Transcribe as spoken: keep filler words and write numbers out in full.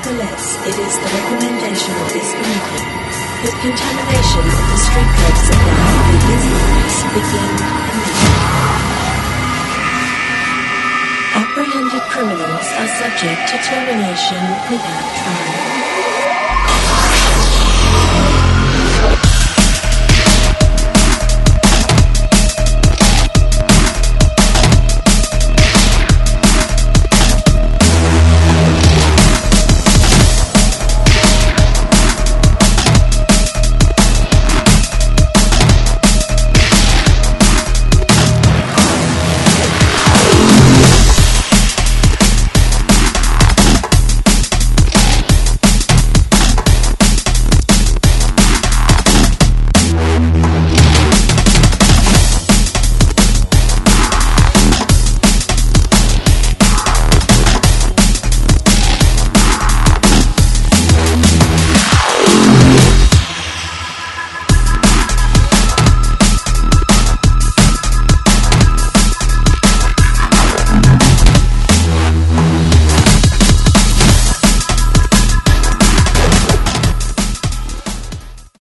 Nevertheless, it is the recommendation of this committee that contamination of the street drug supply be business begin immediately. Apprehended criminals are subject to termination without trial.